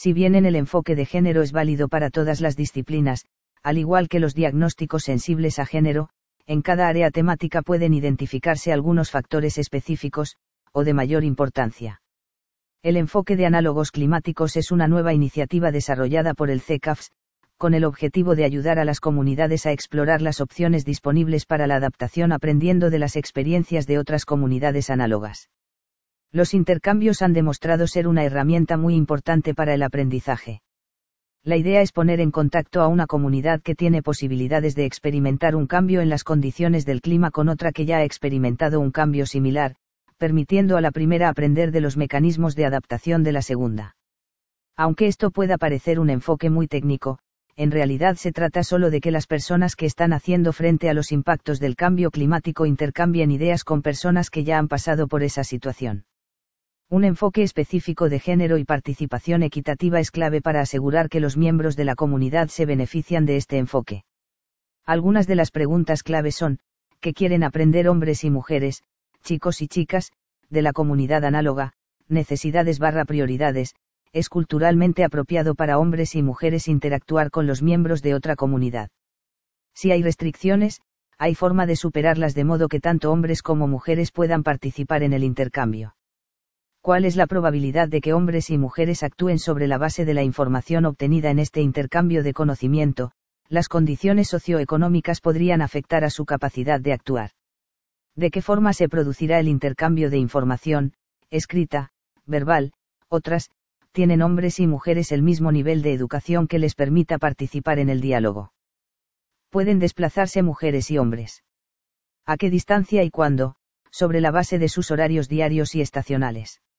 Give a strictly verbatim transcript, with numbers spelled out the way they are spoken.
Si bien en el enfoque de género es válido para todas las disciplinas, al igual que los diagnósticos sensibles a género, en cada área temática pueden identificarse algunos factores específicos, o de mayor importancia. El enfoque de análogos climáticos es una nueva iniciativa desarrollada por el C C A F S, con el objetivo de ayudar a las comunidades a explorar las opciones disponibles para la adaptación aprendiendo de las experiencias de otras comunidades análogas. Los intercambios han demostrado ser una herramienta muy importante para el aprendizaje. La idea es poner en contacto a una comunidad que tiene posibilidades de experimentar un cambio en las condiciones del clima con otra que ya ha experimentado un cambio similar, permitiendo a la primera aprender de los mecanismos de adaptación de la segunda. Aunque esto pueda parecer un enfoque muy técnico, en realidad se trata solo de que las personas que están haciendo frente a los impactos del cambio climático intercambien ideas con personas que ya han pasado por esa situación. Un enfoque específico de género y participación equitativa es clave para asegurar que los miembros de la comunidad se benefician de este enfoque. Algunas de las preguntas clave son: ¿qué quieren aprender hombres y mujeres, chicos y chicas, de la comunidad análoga? Necesidades barra prioridades. Es culturalmente apropiado para hombres y mujeres interactuar con los miembros de otra comunidad. Si hay restricciones, hay forma de superarlas de modo que tanto hombres como mujeres puedan participar en el intercambio. ¿Cuál es la probabilidad de que hombres y mujeres actúen sobre la base de la información obtenida en este intercambio de conocimiento? Las condiciones socioeconómicas podrían afectar a su capacidad de actuar. ¿De qué forma se producirá el intercambio de información, escrita, verbal? Otras, ¿tienen hombres y mujeres el mismo nivel de educación que les permita participar en el diálogo? ¿Pueden desplazarse mujeres y hombres? ¿A qué distancia y cuándo? Sobre la base de sus horarios diarios y estacionales.